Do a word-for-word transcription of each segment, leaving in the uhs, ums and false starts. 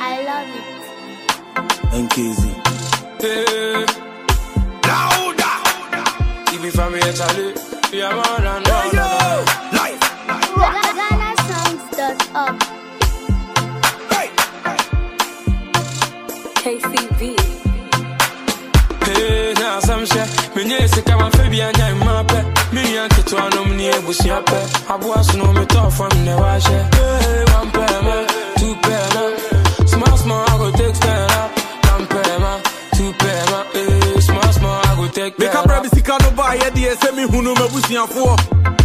I love it. N K Z. Hey. Louder. If you from here, Charlie, you're man and all. Hey, yo. Life. Ghana songs dot org. Hey. K C B. Hey, now some shit. Me nye se kama febi anya imape. Me yanke to anom ni ebusi ape. Abu asuno me to from ne washe. Hey, one pair man, two pair man. Small small I go take stand up. One pair man, two pair man. Hey, small small I go take. Make a brave sika no buy ye dey say me hunu me busi afo.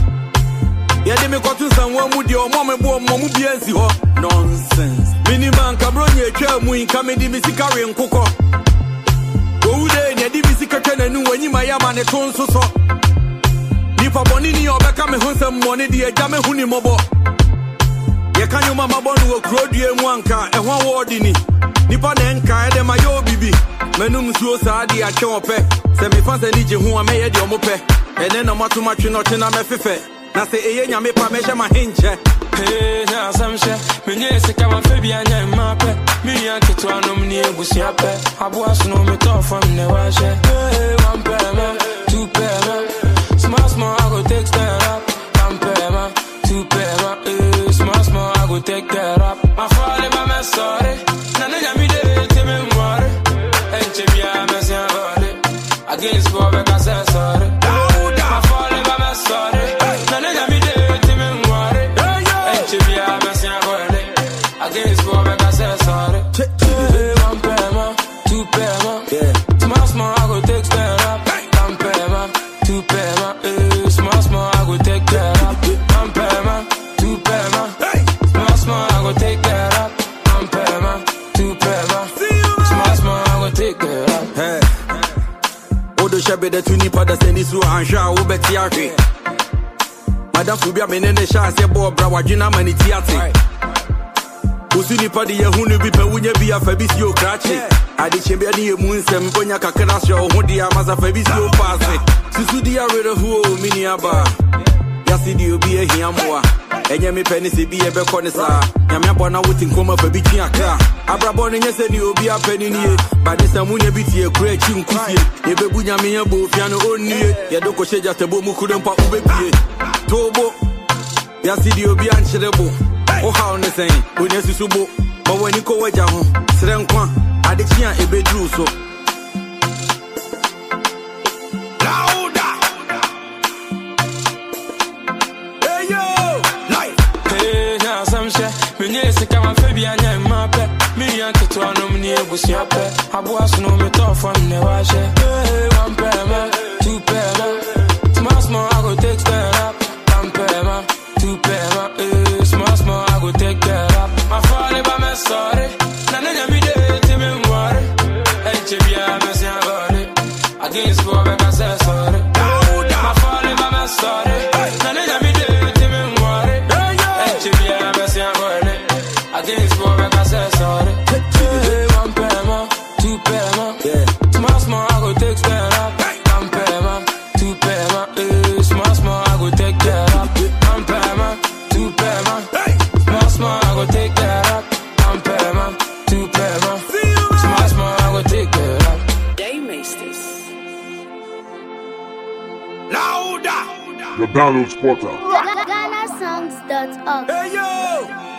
Ye dey me kotu sanwa mu de o mo me bo mo mu bi ansi ho. Nonsense. Miniman kabro nye atwa mu inka me di me sika re nkokọ. Oude ne di bisika twena nu wanyima ya ma ne ton so so. Nipa boni ni obeka me honsem money di eja me huni mobo. Ye kanyo mama bonu okro due mu anka e ho award ni. Nipa ne nka e de ma yo bibi. Menum suo sa di a twe ope. Se me fa se ni je hu a me ye de omope. Ene na matu matwe no tena me fefe. Na se eye nyame pa me hye ma henche. Hey, now some shit. Me nye se kama febi anya imape. Me yanke to anom ni ebusi ape. Abu asuno me to from ne washe. Hey, one pair man, two pair man. Small small I go take stand up. One pair man, two pair man. Hey, small small I go take care up. My father by my sorry. Na nenya mi de te me mware. Enche biya me si avale. Against go back I say sorry. My father by my sorry. Na nenya mi de te me mware. Enche biya me si avale. Against go back I say sorry. Hey, one pair man, two pair man. Small small I go take stand up. One pair man, two pair man. Hey, small small I go take care up. One pair man, two pair man. Small small I go take care up. One pair man, two pair man. Small small I go take care up. Hey. Odo shabe de tuni pada sendi su ansha wo beti ahwe. Madam Fubia menene sha se bo bra wadwina mani tiate. Usu nipa de yehunu bi pe wunya bi afa bi si okrachi. Ade chembe ade yemu nsem bonya kakra sho ho de amasa fa bi si o passe. Susu di arede hu o mini aba. Yasi di obi ehiamoa. Enye me peni se bi e be ko ne sa. Nyame abona wuti nkoma fa bi twi aka. Abrabo ne nyese ni obi apeni nie. Ba de samunya bi tie kura chi nkusie. Ye bebu nyame ya bo fia no onnie. Ye do ko sheja tebo mu kudo mpa ubepie. Tobo. Yasi di obi ancherebo. Oh how ne say onya susubo. Ba wani ko waja ho. Sere nkwa. Ade chia e bedru so. Me nye se kama febi anya imape. Me yanke to anom ni ebusi ape. Abu asuno me to from ne washe. Hey, one pair man, two pair man. Small small I go take stand up. One pair man, two pair man. Hey, small small I go take care up. My father by my sorry. Na nenya mi de te me mware. Enche biya me si avale. Against go back I say sorry. My father by my sorry. Na nenya mi de te me mware. Enche biya me si avale. Against go back I say sorry. Hey, one pair man, two pair man. Small small I go take stand up. One pair man, two pair man. Hey, small small I go take care up. One pair man, two pair man. Small small I go take care up. One pair man, two pair man. Small small I go take care up. Daymasters. Louder. The download spotter. Ghana songs dot org. Hey yo!